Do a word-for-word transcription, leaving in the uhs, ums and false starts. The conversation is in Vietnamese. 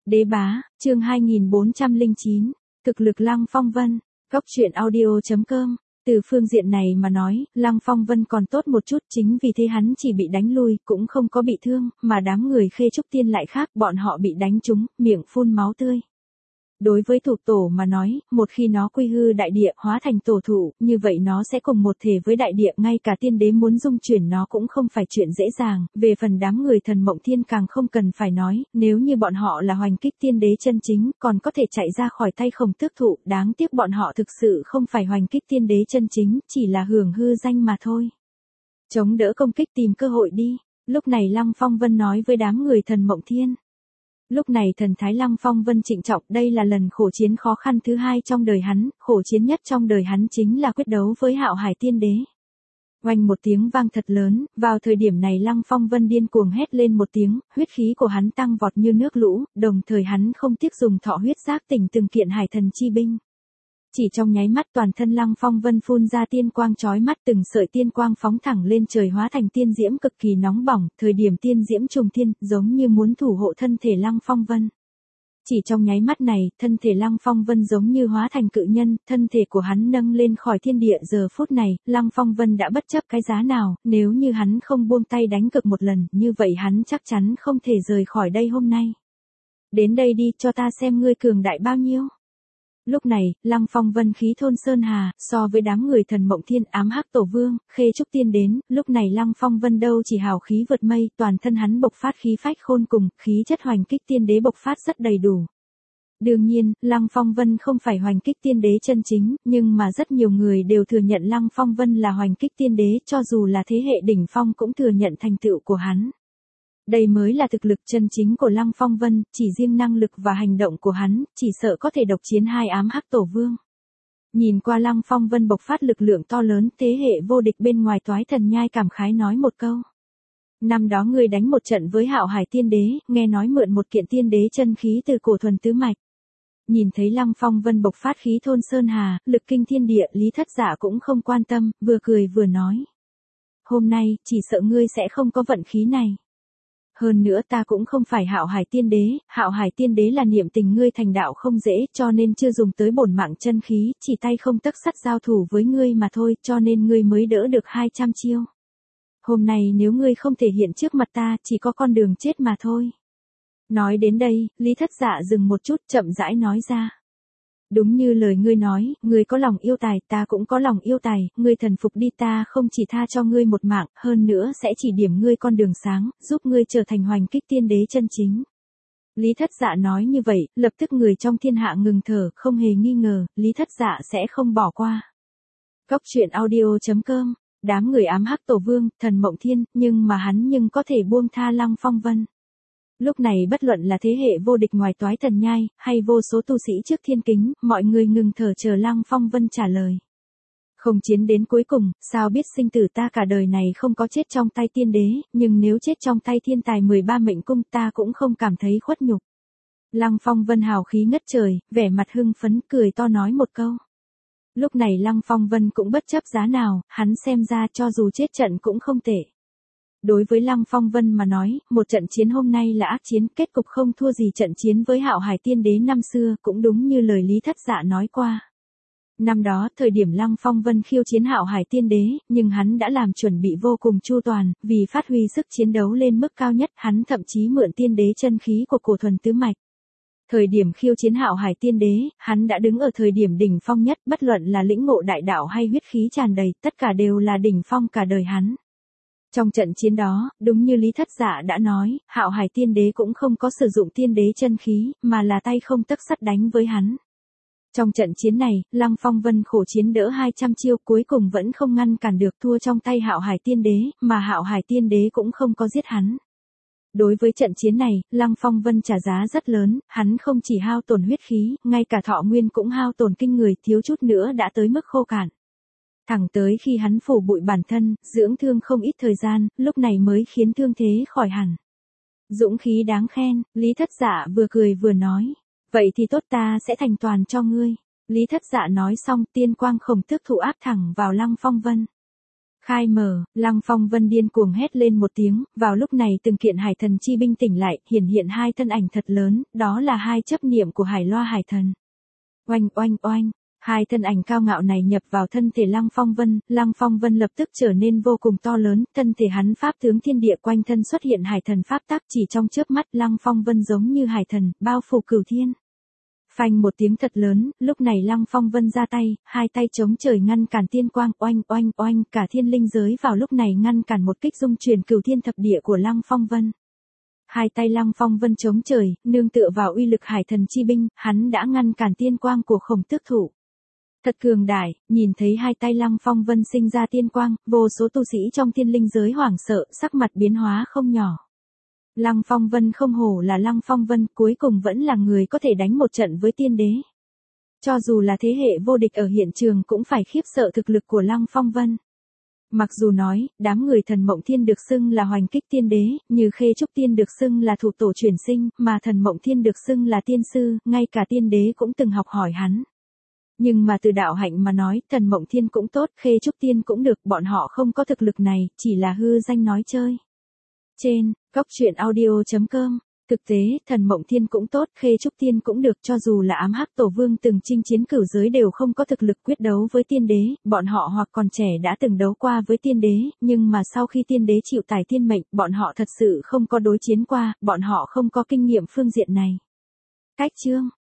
Đế bá, chương hai nghìn bốn trăm lẻ chín, thực lực Lăng Phong Vân, góc truyện audio chấm com. Từ phương diện này mà nói, Lăng Phong Vân còn tốt một chút, chính vì thế hắn chỉ bị đánh lui, cũng không có bị thương, mà đám người Khê Trúc Tiên lại khác, bọn họ bị đánh trúng, miệng phun máu tươi. Đối với thủ tổ mà nói, một khi nó quy hư đại địa hóa thành tổ thụ, như vậy nó sẽ cùng một thể với đại địa, ngay cả tiên đế muốn dung chuyển nó cũng không phải chuyện dễ dàng. Về phần đám người Thần Mộng Thiên càng không cần phải nói, nếu như bọn họ là hoành kích tiên đế chân chính, còn có thể chạy ra khỏi tay Khổng Tước Thụ, đáng tiếc bọn họ thực sự không phải hoành kích tiên đế chân chính, chỉ là hưởng hư danh mà thôi. Chống đỡ công kích tìm cơ hội đi, lúc này Lăng Phong Vân nói với đám người Thần Mộng Thiên. Lúc này thần thái Lăng Phong Vân trịnh trọng, đây là lần khổ chiến khó khăn thứ hai trong đời hắn, khổ chiến nhất trong đời hắn chính là quyết đấu với Hạo Hải Tiên Đế. Oanh một tiếng vang thật lớn, vào thời điểm này Lăng Phong Vân điên cuồng hét lên một tiếng, huyết khí của hắn tăng vọt như nước lũ, đồng thời hắn không tiếc dùng thọ huyết giác tỉnh từng kiện hải thần chi binh. Chỉ trong nháy mắt toàn thân Lăng Phong Vân phun ra tiên quang chói mắt, từng sợi tiên quang phóng thẳng lên trời hóa thành tiên diễm cực kỳ nóng bỏng, thời điểm tiên diễm trùng thiên, giống như muốn thủ hộ thân thể Lăng Phong Vân. Chỉ trong nháy mắt này, thân thể Lăng Phong Vân giống như hóa thành cự nhân, thân thể của hắn nâng lên khỏi thiên địa. Giờ phút này, Lăng Phong Vân đã bất chấp cái giá nào, nếu như hắn không buông tay đánh cực một lần, như vậy hắn chắc chắn không thể rời khỏi đây hôm nay. Đến đây đi, cho ta xem ngươi cường đại bao nhiêu. Lúc này, Lăng Phong Vân khí thôn sơn hà, so với đám người Thần Mộng Thiên, Ám Hắc Tổ Vương, Khê Trúc Tiên đến, lúc này Lăng Phong Vân đâu chỉ hào khí vượt mây, toàn thân hắn bộc phát khí phách khôn cùng, khí chất hoành kích tiên đế bộc phát rất đầy đủ. Đương nhiên, Lăng Phong Vân không phải hoành kích tiên đế chân chính, nhưng mà rất nhiều người đều thừa nhận Lăng Phong Vân là hoành kích tiên đế, cho dù là thế hệ đỉnh phong cũng thừa nhận thành tựu của hắn. Đây mới là thực lực chân chính của Lăng Phong Vân, chỉ riêng năng lực và hành động của hắn, chỉ sợ có thể độc chiến hai Ám Hắc Tổ Vương. Nhìn qua Lăng Phong Vân bộc phát lực lượng to lớn, thế hệ vô địch bên ngoài Toái Thần Nhai cảm khái nói một câu. Năm đó ngươi đánh một trận với Hạo Hải Tiên Đế, nghe nói mượn một kiện tiên đế chân khí từ cổ thuần tứ mạch. Nhìn thấy Lăng Phong Vân bộc phát khí thôn sơn hà, lực kinh thiên địa, Lý Thất Dạ cũng không quan tâm, vừa cười vừa nói. Hôm nay, chỉ sợ ngươi sẽ không có vận khí này. Hơn nữa ta cũng không phải Hạo Hải Tiên Đế, Hạo Hải Tiên Đế là niệm tình ngươi thành đạo không dễ, cho nên chưa dùng tới bổn mạng chân khí, chỉ tay không tấc sắt giao thủ với ngươi mà thôi, cho nên ngươi mới đỡ được hai trăm chiêu. Hôm nay nếu ngươi không thể hiện trước mặt ta, chỉ có con đường chết mà thôi. Nói đến đây, Lý Thất Dạ dừng một chút, chậm rãi nói ra. Đúng như lời ngươi nói, ngươi có lòng yêu tài, ta cũng có lòng yêu tài, ngươi thần phục đi, ta không chỉ tha cho ngươi một mạng, hơn nữa sẽ chỉ điểm ngươi con đường sáng, giúp ngươi trở thành hoành kích tiên đế chân chính. Lý Thất Dạ nói như vậy, lập tức người trong thiên hạ ngừng thở, không hề nghi ngờ, Lý Thất Dạ sẽ không bỏ qua. Góc truyện audio chấm com, đám người Ám Hắc Tổ Vương, Thần Mộng Thiên, nhưng mà hắn nhưng có thể buông tha Lăng Phong Vân. Lúc này bất luận là thế hệ vô địch ngoài Toái Thần Nhai, hay vô số tu sĩ trước thiên kính, mọi người ngừng thở chờ Lăng Phong Vân trả lời. Không chiến đến cuối cùng, sao biết sinh tử, ta cả đời này không có chết trong tay tiên đế, nhưng nếu chết trong tay thiên tài mười ba mệnh cung ta cũng không cảm thấy khuất nhục. Lăng Phong Vân hào khí ngất trời, vẻ mặt hưng phấn, cười to nói một câu. Lúc này Lăng Phong Vân cũng bất chấp giá nào, hắn xem ra cho dù chết trận cũng không tệ. Đối với Lăng Phong Vân mà nói, một trận chiến hôm nay là ác chiến, kết cục không thua gì trận chiến với Hạo Hải Tiên Đế năm xưa, cũng đúng như lời Lý Thất Dạ nói qua. Năm đó, thời điểm Lăng Phong Vân khiêu chiến Hạo Hải Tiên Đế, nhưng hắn đã làm chuẩn bị vô cùng chu toàn, vì phát huy sức chiến đấu lên mức cao nhất, hắn thậm chí mượn tiên đế chân khí của cổ thuần tứ mạch. Thời điểm khiêu chiến Hạo Hải Tiên Đế, hắn đã đứng ở thời điểm đỉnh phong nhất, bất luận là lĩnh ngộ đại đạo hay huyết khí tràn đầy, tất cả đều là đỉnh phong cả đời hắn. Trong trận chiến đó, đúng như Lý Thất Dạ đã nói, Hạo Hải Tiên Đế cũng không có sử dụng tiên đế chân khí, mà là tay không tấc sắt đánh với hắn. Trong trận chiến này, Lăng Phong Vân khổ chiến đỡ hai trăm chiêu, cuối cùng vẫn không ngăn cản được, thua trong tay Hạo Hải Tiên Đế, mà Hạo Hải Tiên Đế cũng không có giết hắn. Đối với trận chiến này, Lăng Phong Vân trả giá rất lớn, hắn không chỉ hao tổn huyết khí, ngay cả thọ nguyên cũng hao tổn kinh người, thiếu chút nữa đã tới mức khô cạn. Thẳng tới khi hắn phủ bụi bản thân, dưỡng thương không ít thời gian, lúc này mới khiến thương thế khỏi hẳn. Dũng khí đáng khen, Lý Thất Dạ vừa cười vừa nói. Vậy thì tốt, ta sẽ thành toàn cho ngươi. Lý Thất Dạ nói xong, tiên quang Khổng Tước Thụ áp thẳng vào Lăng Phong Vân. Khai mở, Lăng Phong Vân điên cuồng hét lên một tiếng, vào lúc này từng kiện hải thần chi binh tỉnh lại, hiển hiện hai thân ảnh thật lớn, đó là hai chấp niệm của Hải Loa hải thần. Oanh oanh oanh, hai thân ảnh cao ngạo này nhập vào thân thể Lăng Phong Vân, Lăng Phong Vân lập tức trở nên vô cùng to lớn, thân thể hắn pháp tướng thiên địa quanh thân xuất hiện hải thần pháp tắc, chỉ trong chớp mắt Lăng Phong Vân giống như hải thần, bao phủ cửu thiên. Phanh một tiếng thật lớn, lúc này Lăng Phong Vân ra tay, hai tay chống trời ngăn cản tiên quang, oanh oanh oanh, cả thiên linh giới vào lúc này ngăn cản một kích dung truyền cửu thiên thập địa của Lăng Phong Vân. Hai tay Lăng Phong Vân chống trời, nương tựa vào uy lực hải thần chi binh, hắn đã ngăn cản tiên quang của Khổng Tước Thụ. Thật cường đại, nhìn thấy hai tay Lăng Phong Vân sinh ra tiên quang, vô số tu sĩ trong thiên linh giới hoảng sợ, sắc mặt biến hóa không nhỏ. Lăng Phong Vân không hổ là Lăng Phong Vân, cuối cùng vẫn là người có thể đánh một trận với tiên đế. Cho dù là thế hệ vô địch ở hiện trường cũng phải khiếp sợ thực lực của Lăng Phong Vân. Mặc dù nói, đám người Thần Mộng Thiên được xưng là hoành kích tiên đế, Như Khê Trúc Tiên được xưng là thủ tổ chuyển sinh, mà Thần Mộng Thiên được xưng là tiên sư, ngay cả tiên đế cũng từng học hỏi hắn. Nhưng mà từ đạo hạnh mà nói, Thần Mộng Thiên cũng tốt, Khê Trúc Tiên cũng được, bọn họ không có thực lực này, chỉ là hư danh nói chơi. Trên, góc truyện audio chấm com. Thực tế, Thần Mộng Thiên cũng tốt, Khê Trúc Tiên cũng được, cho dù là Ám Hắc Tổ Vương từng chinh chiến cửu giới đều không có thực lực quyết đấu với tiên đế, bọn họ hoặc còn trẻ đã từng đấu qua với tiên đế, nhưng mà sau khi tiên đế chịu tải tiên mệnh, bọn họ thật sự không có đối chiến qua, bọn họ không có kinh nghiệm phương diện này. Cách chương